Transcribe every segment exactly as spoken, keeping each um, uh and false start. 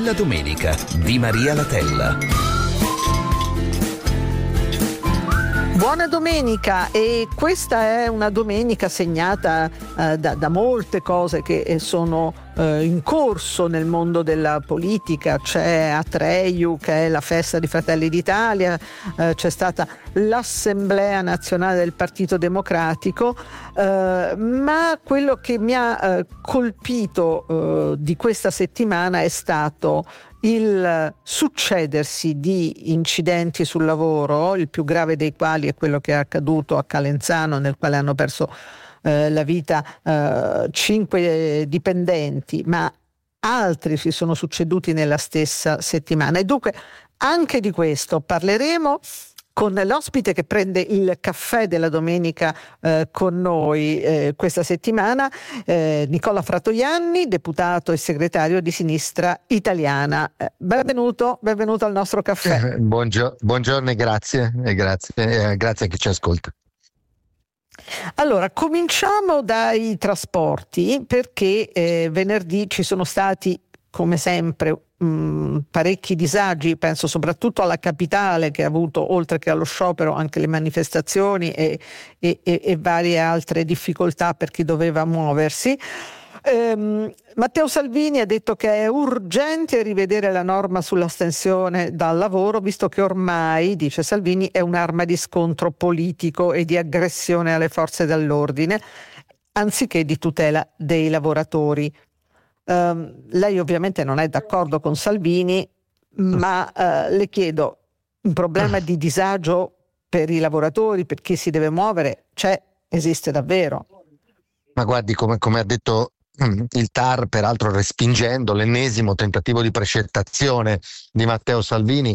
Buona domenica di Maria Latella. Buona domenica, e questa è una domenica segnata eh, da, da molte cose che sono eh, in corso nel mondo della politica. C'è Atreju, che è la festa di Fratelli d'Italia, eh, c'è stata l'Assemblea Nazionale del Partito Democratico, eh, ma quello che mi ha eh, colpito eh, di questa settimana è stato il succedersi di incidenti sul lavoro, il più grave dei quali è quello che è accaduto a Calenzano, nel quale hanno perso eh, la vita eh, cinque dipendenti, ma altri si sono succeduti nella stessa settimana. E dunque anche di questo parleremo con l'ospite che prende il caffè della domenica eh, con noi eh, questa settimana, eh, Nicola Fratoianni, deputato e segretario di Sinistra Italiana. Eh, benvenuto, benvenuto al nostro caffè. Eh, buongio- buongiorno e grazie, e grazie, eh, grazie a chi ci ascolta. Allora, cominciamo dai trasporti, perché eh, venerdì ci sono stati, come sempre, mh, parecchi disagi. Penso soprattutto alla capitale, che ha avuto, oltre che allo sciopero, anche le manifestazioni e, e, e, e varie altre difficoltà per chi doveva muoversi. Ehm, Matteo Salvini ha detto che è urgente rivedere la norma sull'astensione dal lavoro, visto che ormai, dice Salvini, è un'arma di scontro politico e di aggressione alle forze dell'ordine, anziché di tutela dei lavoratori. Um, lei ovviamente non è d'accordo con Salvini, ma uh, le chiedo, un problema di disagio per i lavoratori, per chi si deve muovere, c'è, esiste davvero? Ma guardi, come, come ha detto il T A R, peraltro respingendo l'ennesimo tentativo di precettazione di Matteo Salvini,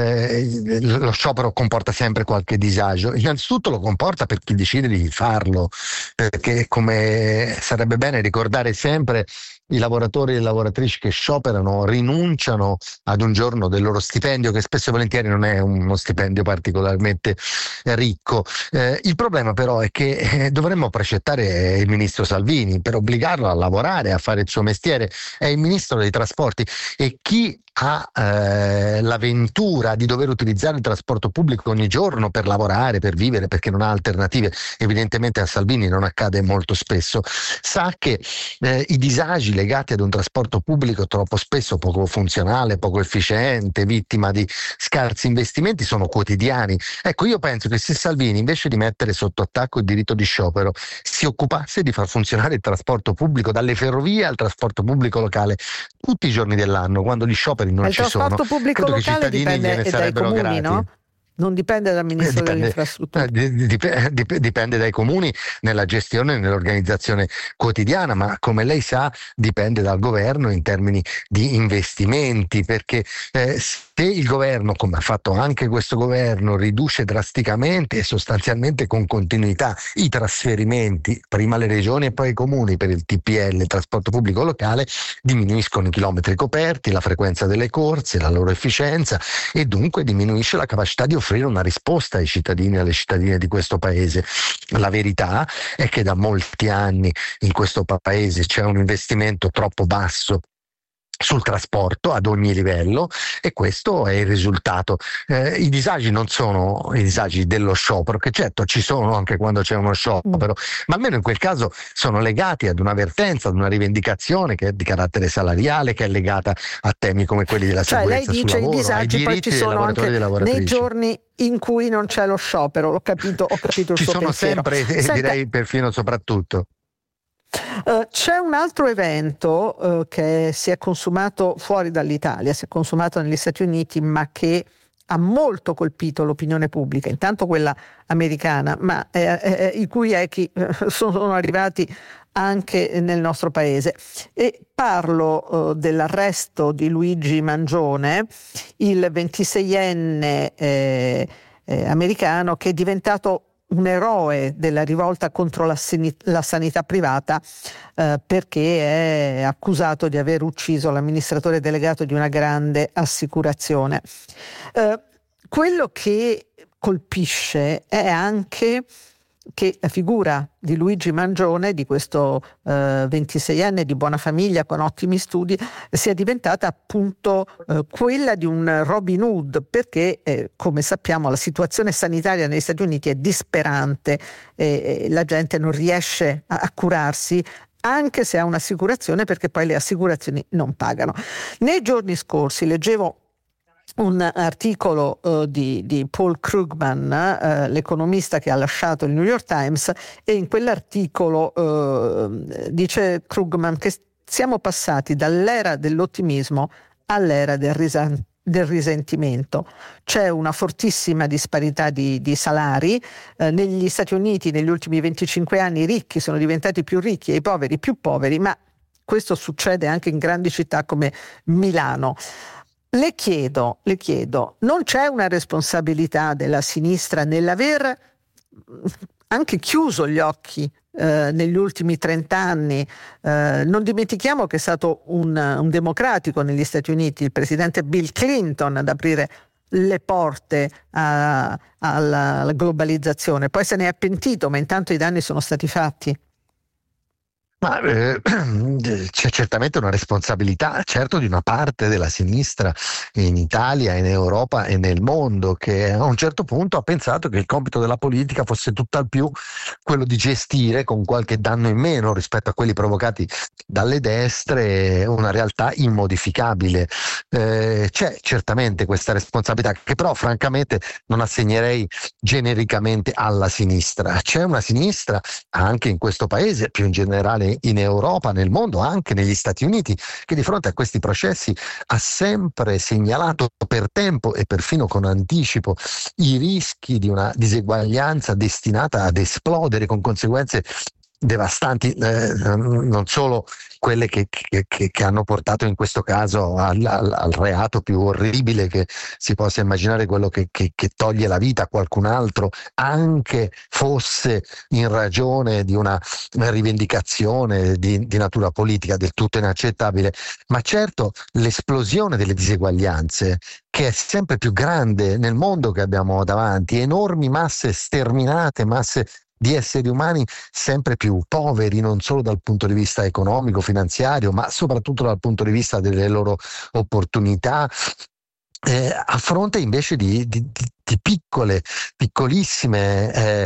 eh, lo sciopero comporta sempre qualche disagio. Innanzitutto lo comporta per chi decide di farlo, perché, come sarebbe bene ricordare sempre, i lavoratori e le lavoratrici che scioperano rinunciano ad un giorno del loro stipendio, che spesso e volentieri non è uno stipendio particolarmente ricco. Eh, il problema però è che eh, dovremmo precettare il ministro Salvini per obbligarlo a lavorare, a fare il suo mestiere. È il ministro dei trasporti, e chi ha eh, la ventura di dover utilizzare il trasporto pubblico ogni giorno per lavorare, per vivere, perché non ha alternative, evidentemente a Salvini non accade molto spesso, sa che eh, i disagi legati ad un trasporto pubblico troppo spesso poco funzionale, poco efficiente, vittima di scarsi investimenti, sono quotidiani. Ecco, io penso che se Salvini, invece di mettere sotto attacco il diritto di sciopero, si occupasse di far funzionare il trasporto pubblico, dalle ferrovie al trasporto pubblico locale, tutti i giorni dell'anno, quando gli scioperi non il ci sono, trasporto pubblico credo che i locale cittadini dipende gliene dai sarebbero comuni, grati. no? Non dipende dal ministro Eh, dipende, delle infrastrutture. eh, dip- dip- dipende dai comuni nella gestione e nell'organizzazione quotidiana, ma come lei sa dipende dal governo in termini di investimenti, perché eh, se il governo, come ha fatto anche questo governo, riduce drasticamente e sostanzialmente con continuità i trasferimenti, prima alle regioni e poi ai comuni, per il T P L, il trasporto pubblico locale, diminuiscono i chilometri coperti, la frequenza delle corse, la loro efficienza, e dunque diminuisce la capacità di offrire una risposta ai cittadini e alle cittadine di questo paese. La verità è che da molti anni in questo paese c'è un investimento troppo basso sul trasporto ad ogni livello, e questo è il risultato. Eh, I disagi non sono i disagi dello sciopero, che certo ci sono anche quando c'è uno sciopero, mm. ma almeno in quel caso sono legati ad un'avvertenza, ad una rivendicazione che è di carattere salariale, che è legata a temi come quelli della cioè, sicurezza lei dice sul lavoro, i disagi, ai diritti poi ci sono dei lavoratori anche e delle lavoratrici. nei giorni in cui non c'è lo sciopero. Ho capito, ho capito il ci suo sono pensiero. sempre, e Senta, direi perfino soprattutto. Uh, c'è un altro evento uh, che si è consumato fuori dall'Italia, si è consumato negli Stati Uniti, ma che ha molto colpito l'opinione pubblica, intanto quella americana, ma eh, eh, i cui echi eh, sono arrivati anche nel nostro paese. E parlo uh, dell'arresto di Luigi Mangione, il ventiseienne eh, eh, americano che è diventato un eroe della rivolta contro la, sin- la sanità privata, eh, perché è accusato di aver ucciso l'amministratore delegato di una grande assicurazione. Eh, quello che colpisce è anche che la figura di Luigi Mangione, di questo eh, ventiseienne di buona famiglia con ottimi studi, sia diventata appunto eh, quella di un Robin Hood, perché eh, come sappiamo la situazione sanitaria negli Stati Uniti è disperante e, e la gente non riesce a, a curarsi anche se ha un'assicurazione, perché poi le assicurazioni non pagano. Nei giorni scorsi leggevo un articolo uh, di, di Paul Krugman, uh, l'economista che ha lasciato il New York Times, e in quell'articolo uh, dice Krugman che siamo passati dall'era dell'ottimismo all'era del, risa- del risentimento. C'è una fortissima disparità di, di salari. Uh, negli Stati Uniti negli ultimi venticinque anni i ricchi sono diventati più ricchi e i poveri più poveri, ma questo succede anche in grandi città come Milano. Le chiedo, le chiedo, non c'è una responsabilità della sinistra nell'aver anche chiuso gli occhi eh, negli ultimi trent'anni? Eh, non dimentichiamo che è stato un, un democratico negli Stati Uniti, il presidente Bill Clinton, ad aprire le porte a, alla, alla globalizzazione. Poi se ne è pentito, ma intanto i danni sono stati fatti. Ma eh, c'è certamente una responsabilità, certo, di una parte della sinistra in Italia, in Europa e nel mondo, che a un certo punto ha pensato che il compito della politica fosse tutt'al più quello di gestire, con qualche danno in meno rispetto a quelli provocati dalle destre, una realtà immodificabile. Eh, c'è certamente questa responsabilità, che però francamente non assegnerei genericamente alla sinistra. C'è una sinistra anche in questo paese, più in generale in Europa, nel mondo, anche negli Stati Uniti, che di fronte a questi processi ha sempre segnalato per tempo e perfino con anticipo i rischi di una diseguaglianza destinata ad esplodere con conseguenze devastanti, eh, non solo quelle che, che, che hanno portato in questo caso al, al, al reato più orribile che si possa immaginare, quello che, che, che toglie la vita a qualcun altro, anche fosse in ragione di una rivendicazione di, di natura politica del tutto inaccettabile, ma certo l'esplosione delle diseguaglianze, che è sempre più grande nel mondo che abbiamo davanti, enormi masse sterminate, masse di esseri umani sempre più poveri, non solo dal punto di vista economico, finanziario, ma soprattutto dal punto di vista delle loro opportunità, eh, a fronte invece di, di, di piccole, piccolissime eh,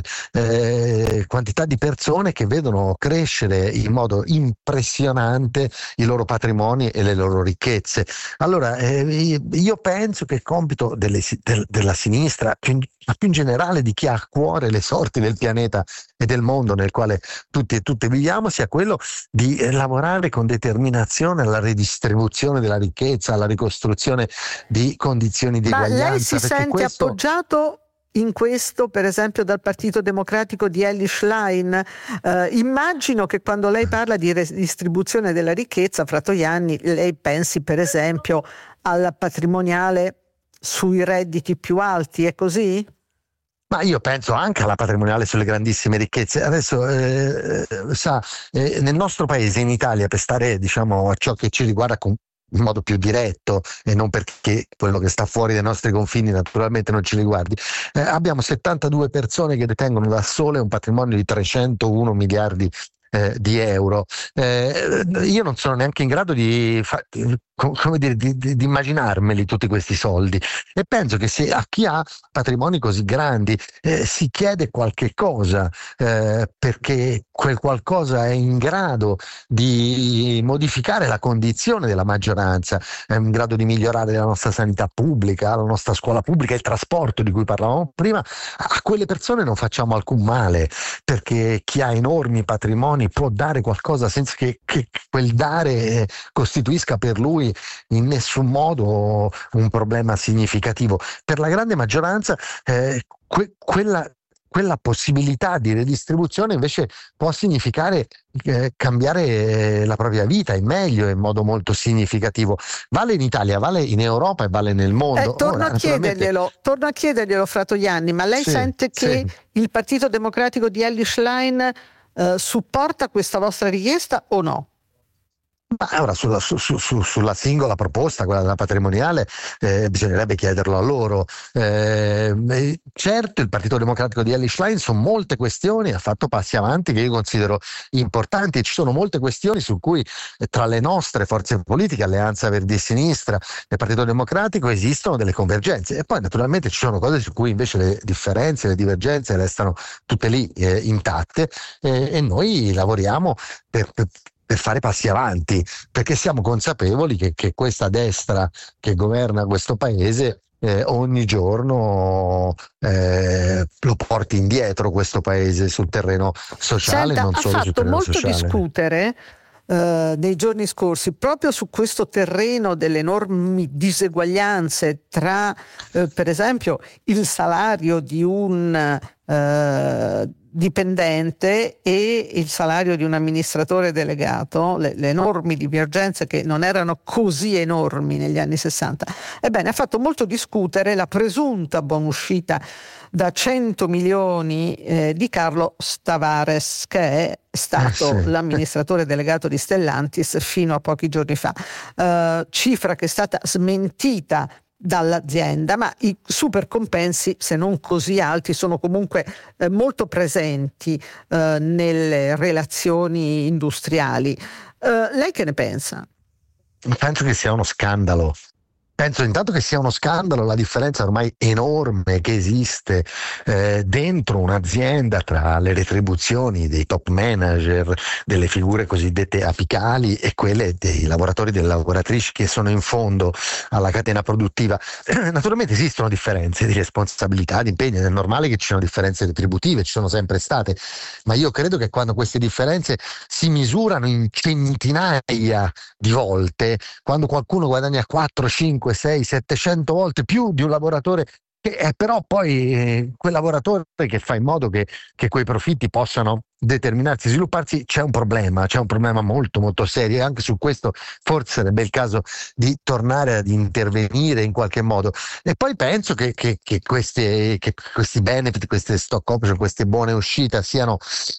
eh, quantità di persone che vedono crescere in modo impressionante i loro patrimoni e le loro ricchezze. Allora, eh, io penso che il compito delle, del, della sinistra, più in, ma più in generale di chi ha a cuore le sorti del pianeta e del mondo nel quale tutti e tutte viviamo, sia quello di eh, lavorare con determinazione alla redistribuzione della ricchezza, alla ricostruzione di condizioni di Ma eguaglianza. lei si sente questo... appoggiato in questo, per esempio, dal Partito Democratico di Elly Schlein? Eh, immagino che quando lei parla di redistribuzione della ricchezza, fra Toianni, lei pensi per esempio alla patrimoniale sui redditi più alti, è così? Ma io penso anche alla patrimoniale sulle grandissime ricchezze. Adesso eh, sa, eh, nel nostro paese, in Italia, per stare diciamo a ciò che ci riguarda con in modo più diretto e non perché quello che sta fuori dai nostri confini naturalmente non ci riguardi, eh, abbiamo settantadue persone che detengono da sole un patrimonio di trecentouno miliardi eh, di euro. Eh, io non sono neanche in grado di, fa- come dire, di, di, di immaginarmeli tutti questi soldi, e penso che se a chi ha patrimoni così grandi eh, si chiede qualche cosa, eh, perché quel qualcosa è in grado di modificare la condizione della maggioranza, è in grado di migliorare la nostra sanità pubblica, la nostra scuola pubblica, il trasporto di cui parlavamo prima, a quelle persone non facciamo alcun male, perché chi ha enormi patrimoni può dare qualcosa senza che, che quel dare costituisca per lui in nessun modo un problema significativo. Per la grande maggioranza eh, que- quella quella possibilità di redistribuzione invece può significare eh, cambiare eh, la propria vita in meglio, in modo molto significativo. Vale in Italia, vale in Europa e vale nel mondo. Eh, torno, Ora, a chiederglielo, torno a chiederglielo, fra Toianni, ma lei sì, sente che sì. il Partito Democratico di Elly Schlein eh, supporta questa vostra richiesta o no? Ma ora sulla, su, su, su- sulla singola proposta, quella della patrimoniale, eh, bisognerebbe chiederlo a loro. Eh, e certo, il Partito Democratico di Elly Schlein sono molte questioni, ha fatto passi avanti che io considero importanti, e ci sono molte questioni su cui eh, tra le nostre forze politiche, Alleanza Verdi e Sinistra e Partito Democratico, esistono delle convergenze, e poi naturalmente ci sono cose su cui invece le differenze, le divergenze restano tutte lì eh, intatte, eh, e noi lavoriamo per, per per fare passi avanti, perché siamo consapevoli che, che questa destra che governa questo paese eh, ogni giorno eh, lo porti indietro questo paese sul terreno sociale, Senta, non ha solo sul fatto terreno molto sociale. discutere eh, nei giorni scorsi proprio su questo terreno delle enormi diseguaglianze tra, eh, per esempio, il salario di un eh, dipendente e il salario di un amministratore delegato, le, le enormi divergenze che non erano così enormi negli anni sessanta. Ebbene, ha fatto molto discutere la presunta buonuscita da cento milioni eh, di Carlos Tavares, che è stato Ah, sì. l'amministratore delegato di Stellantis fino a pochi giorni fa, eh, cifra che è stata smentita dall'azienda, ma i super compensi, se non così alti, sono comunque eh, molto presenti eh, nelle relazioni industriali. Eh, lei che ne pensa? Penso che sia uno scandalo. Penso intanto che sia uno scandalo la differenza ormai enorme che esiste eh, dentro un'azienda tra le retribuzioni dei top manager, delle figure cosiddette apicali, e quelle dei lavoratori e delle lavoratrici che sono in fondo alla catena produttiva. Eh, naturalmente esistono differenze di responsabilità, di impegno, è normale che ci siano differenze retributive, ci sono sempre state, ma io credo che quando queste differenze si misurano in centinaia di volte, quando qualcuno guadagna quattro, cinque, sei, settecento volte più di un lavoratore, che è però poi eh, quel lavoratore che fa in modo che, che quei profitti possano determinarsi, svilupparsi, c'è un problema, c'è un problema molto molto serio, e anche su questo forse sarebbe il caso di tornare ad intervenire in qualche modo. E poi penso che, che, che, queste, che questi benefit, queste stock option, queste buone uscite siano,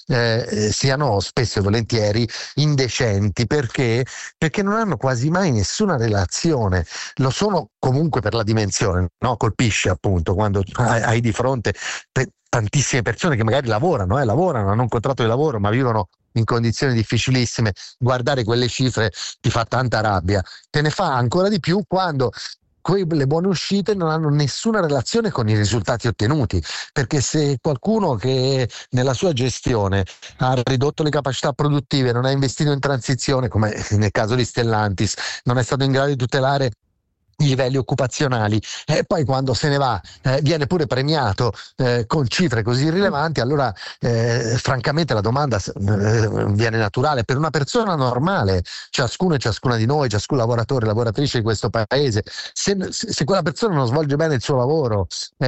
eh, siano spesso e volentieri indecenti, perché, perché non hanno quasi mai nessuna relazione. Lo sono comunque per la dimensione, no? Colpisce appunto quando hai, hai di fronte te, tantissime persone che magari lavorano, eh, lavorano, hanno un contratto di lavoro, ma vivono in condizioni difficilissime. Guardare quelle cifre ti fa tanta rabbia. Te ne fa ancora di più quando quelle buone uscite non hanno nessuna relazione con i risultati ottenuti, perché se qualcuno che nella sua gestione ha ridotto le capacità produttive, non ha investito in transizione, come nel caso di Stellantis, non è stato in grado di tutelare i livelli occupazionali, e poi quando se ne va eh, viene pure premiato eh, con cifre così rilevanti, allora eh, francamente la domanda eh, viene naturale: per una persona normale, ciascuno e ciascuna di noi, ciascun lavoratore e lavoratrice di questo paese, se, se quella persona non svolge bene il suo lavoro,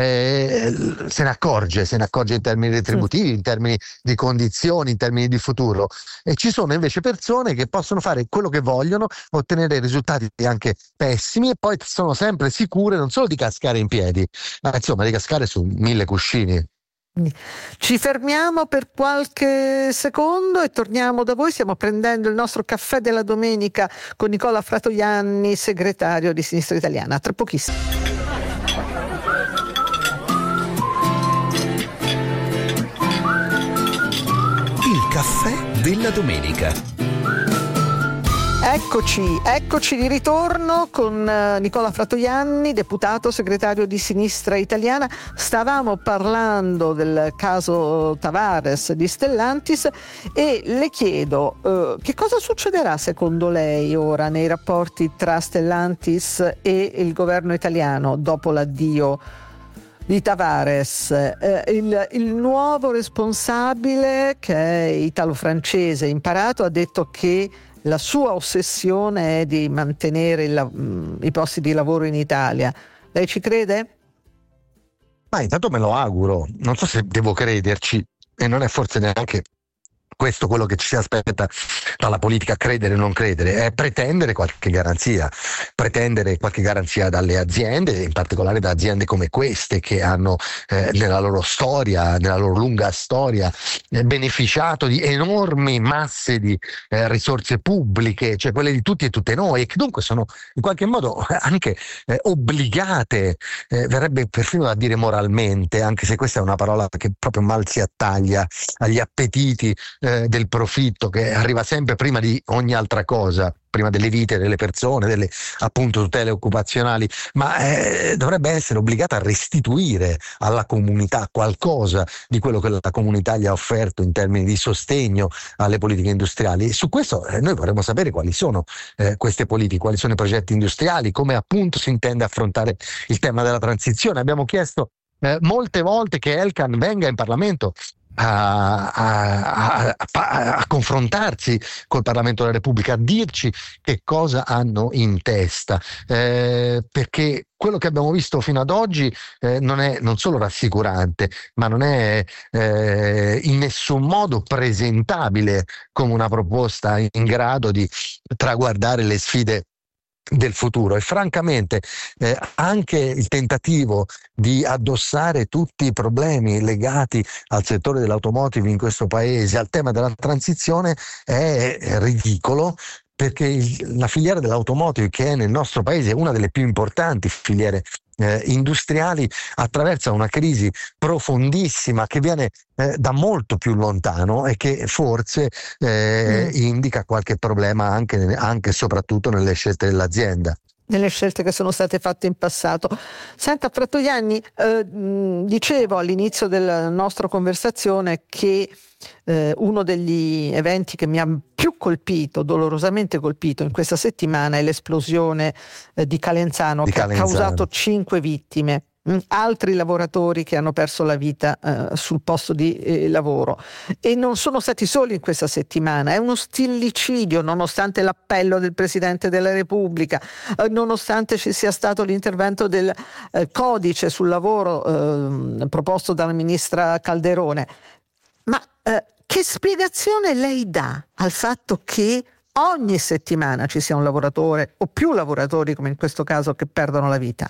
eh, se ne accorge, se ne accorge in termini retributivi, in termini di condizioni, in termini di futuro. E ci sono invece persone che possono fare quello che vogliono, ottenere risultati anche pessimi, e poi sono sempre sicure non solo di cascare in piedi, ma insomma di cascare su mille cuscini. Ci fermiamo per qualche secondo e torniamo da voi. Stiamo prendendo il nostro caffè della domenica con Nicola Fratoianni, segretario di Sinistra Italiana. Tra pochissimo. Il caffè della domenica. Eccoci, eccoci di ritorno con Nicola Fratoianni, deputato segretario di Sinistra Italiana. Stavamo parlando del caso Tavares di Stellantis e le chiedo eh, che cosa succederà secondo lei ora nei rapporti tra Stellantis e il governo italiano dopo l'addio di Tavares. Eh, il, il nuovo responsabile, che è italo-francese imparato, ha detto che la sua ossessione è di mantenere il, i posti di lavoro in Italia. Lei ci crede? Ma intanto me lo auguro, non so se devo crederci, e non è forse neanche questo quello che ci si aspetta dalla politica, credere o non credere, è pretendere qualche garanzia, pretendere qualche garanzia dalle aziende, in particolare da aziende come queste che hanno eh, nella loro storia, nella loro lunga storia, eh, beneficiato di enormi masse di eh, risorse pubbliche, cioè quelle di tutti e tutte noi, e che dunque sono in qualche modo anche eh, obbligate, eh, verrebbe perfino da dire moralmente, anche se questa è una parola che proprio mal si attaglia agli appetiti Eh, del profitto che arriva sempre prima di ogni altra cosa, prima delle vite delle persone, delle appunto tutele occupazionali, ma eh, dovrebbe essere obbligata a restituire alla comunità qualcosa di quello che la comunità gli ha offerto in termini di sostegno alle politiche industriali. Su questo eh, noi vorremmo sapere quali sono eh, queste politiche, quali sono i progetti industriali, come appunto si intende affrontare il tema della transizione. Abbiamo chiesto eh, molte volte che Elkann venga in Parlamento A, a, a, a confrontarsi col Parlamento della Repubblica, a dirci che cosa hanno in testa, eh, perché quello che abbiamo visto fino ad oggi eh, non è non solo rassicurante, ma non è eh, in nessun modo presentabile come una proposta in grado di traguardare le sfide del futuro. E francamente eh, anche il tentativo di addossare tutti i problemi legati al settore dell'automotive in questo paese al tema della transizione è ridicolo, perché il, la filiera dell'automotive, che è nel nostro paese una delle più importanti filiere eh, industriali, attraversa una crisi profondissima che viene eh, da molto più lontano e che forse eh, mm. indica qualche problema anche, anche e soprattutto nelle scelte dell'azienda. Nelle scelte che sono state fatte in passato. Senta, Fratoianni, eh, dicevo all'inizio della nostra conversazione che eh, uno degli eventi che mi ha più colpito, dolorosamente colpito in questa settimana, è l'esplosione eh, di Calenzano, di che Calenzano. ha causato cinque vittime. Altri lavoratori che hanno perso la vita eh, sul posto di eh, lavoro, e non sono stati soli in questa settimana. È uno stillicidio, nonostante l'appello del Presidente della Repubblica, eh, nonostante ci sia stato l'intervento del eh, codice sul lavoro eh, proposto dalla ministra Calderone. Ma eh, che spiegazione lei dà al fatto che ogni settimana ci sia un lavoratore o più lavoratori, come in questo caso, che perdono la vita?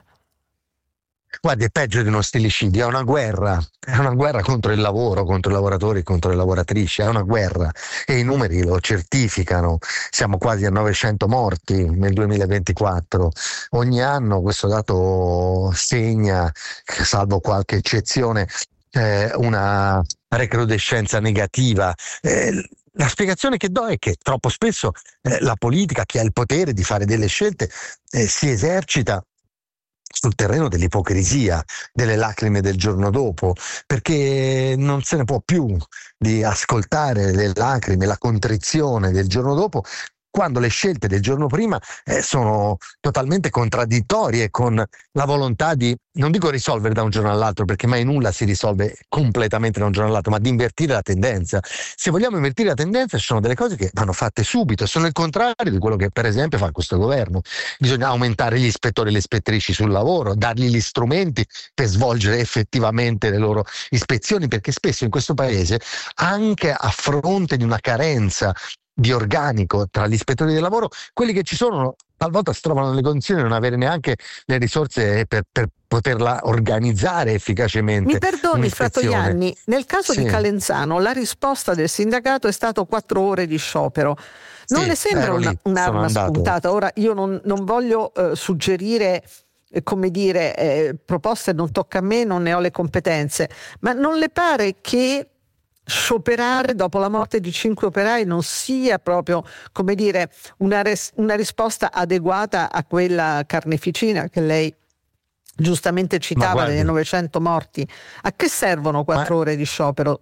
Guardi, è peggio di uno stillicidio, è una guerra, è una guerra contro il lavoro, contro i lavoratori, contro le lavoratrici, è una guerra e i numeri lo certificano. Siamo quasi a novecento morti nel duemilaventiquattro, ogni anno questo dato segna, salvo qualche eccezione, eh, una recrudescenza negativa. Eh, La spiegazione che do è che troppo spesso eh, la politica, che ha il potere di fare delle scelte, eh, si esercita sul terreno dell'ipocrisia, delle lacrime del giorno dopo, perché non se ne può più di ascoltare le lacrime, la contrizione del giorno dopo, quando le scelte del giorno prima eh, sono totalmente contraddittorie con la volontà di, non dico risolvere da un giorno all'altro, perché mai nulla si risolve completamente da un giorno all'altro, ma di invertire la tendenza. Se vogliamo invertire la tendenza, ci sono delle cose che vanno fatte subito, sono il contrario di quello che per esempio fa questo governo. Bisogna aumentare gli ispettori e le ispettrici sul lavoro, dargli gli strumenti per svolgere effettivamente le loro ispezioni, perché spesso in questo paese, anche a fronte di una carenza di organico tra gli ispettori del lavoro, quelli che ci sono talvolta si trovano nelle condizioni di non avere neanche le risorse per, per poterla organizzare efficacemente. Mi perdoni, Fratoianni, nel caso sì. di Calenzano la risposta del sindacato è stato quattro ore di sciopero. Non sì, le sembra una, un'arma spuntata? Ora io non, non voglio eh, suggerire eh, come dire eh, proposte, non tocca a me, non ne ho le competenze, ma non le pare che scioperare dopo la morte di cinque operai non sia proprio, come dire, una, res- una risposta adeguata a quella carneficina che lei giustamente citava, delle novecento morti? A che servono quattro Ma ore di sciopero?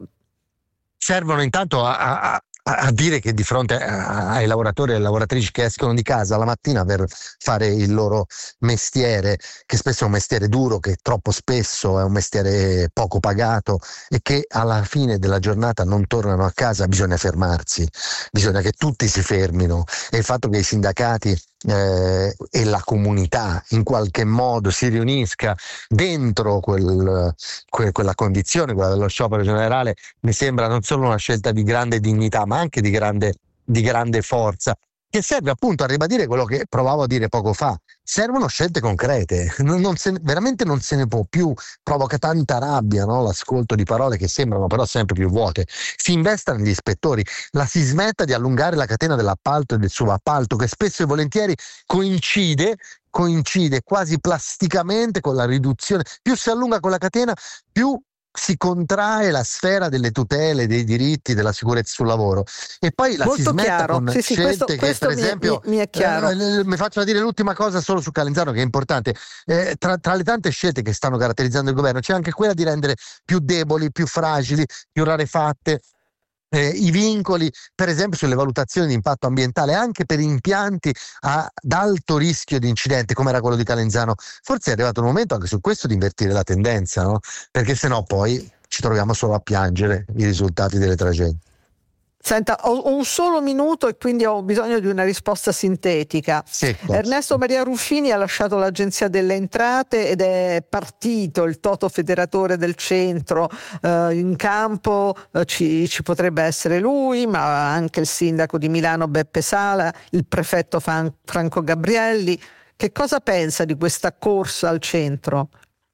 Servono intanto a, a, a dire che di fronte ai lavoratori e alle lavoratrici che escono di casa la mattina per fare il loro mestiere, che spesso è un mestiere duro, che troppo spesso è un mestiere poco pagato e che alla fine della giornata non tornano a casa, bisogna fermarsi, bisogna che tutti si fermino, e il fatto che i sindacati eh, e la comunità in qualche modo si riunisca dentro quel, que, quella condizione, quella dello sciopero generale, mi sembra non solo una scelta di grande dignità ma anche di grande, di grande forza, che serve appunto a ribadire quello che provavo a dire poco fa. Servono scelte concrete, non, non se, veramente non se ne può più, provoca tanta rabbia, no? L'ascolto di parole che sembrano però sempre più vuote. Si investa negli ispettori, la si smetta di allungare la catena dell'appalto e del subappalto, che spesso e volentieri coincide coincide quasi plasticamente con la riduzione. Più si allunga quella catena, più si contrae la sfera delle tutele, dei diritti, della sicurezza sul lavoro, e poi la Molto si smetta chiaro. con Sì, sì, scelte questo, che questo per mi è- esempio mi, mi è chiaro. eh, mi faccio dire l'ultima cosa solo su Calenzano, che è importante. Eh, tra, tra le tante scelte che stanno caratterizzando il governo c'è anche quella di rendere più deboli, più fragili, più rarefatte eh, i vincoli, per esempio sulle valutazioni di impatto ambientale anche per impianti ad alto rischio di incidente come era quello di Calenzano. Forse è arrivato il momento anche su questo di invertire la tendenza, no? Perché sennò poi ci troviamo solo a piangere i risultati delle tragedie. Senta, ho un solo minuto e quindi ho bisogno di una risposta sintetica. Secco. Ernesto Maria Ruffini ha lasciato l'Agenzia delle Entrate ed è partito il toto federatore del centro. Eh, in campo eh, ci, ci potrebbe essere lui, ma anche il sindaco di Milano Beppe Sala, il prefetto Fan- Franco Gabrielli. Che cosa pensa di questa corsa al centro?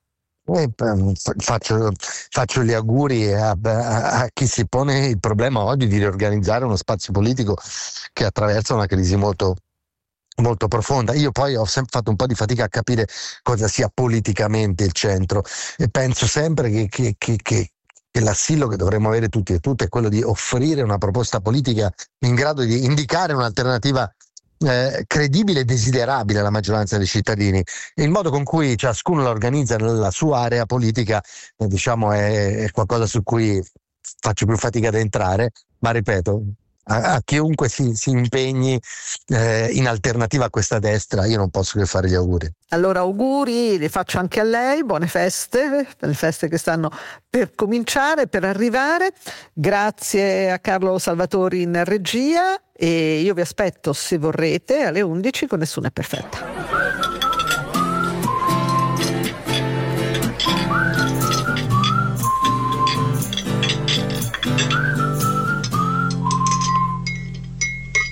Eh, fa- faccio, faccio gli auguri a, a- a chi si pone il problema oggi di riorganizzare uno spazio politico che attraversa una crisi molto, molto profonda. Io poi ho sempre fatto un po' di fatica a capire cosa sia politicamente il centro, e penso sempre che, che, che, che che l'assillo che dovremmo avere tutti e tutte è quello di offrire una proposta politica in grado di indicare un'alternativa eh, credibile e desiderabile alla maggioranza dei cittadini. Il modo con cui ciascuno la organizza nella sua area politica, eh, diciamo, è, è qualcosa su cui faccio più fatica ad entrare, ma ripeto, a, a chiunque si, si impegni eh, in alternativa a questa destra, io non posso che fare gli auguri. Allora auguri, li faccio anche a lei, buone feste, le feste che stanno per cominciare, per arrivare. Grazie a Carlo Salvatori in regia e io vi aspetto, se vorrete, alle undici con Nessuno è perfetta.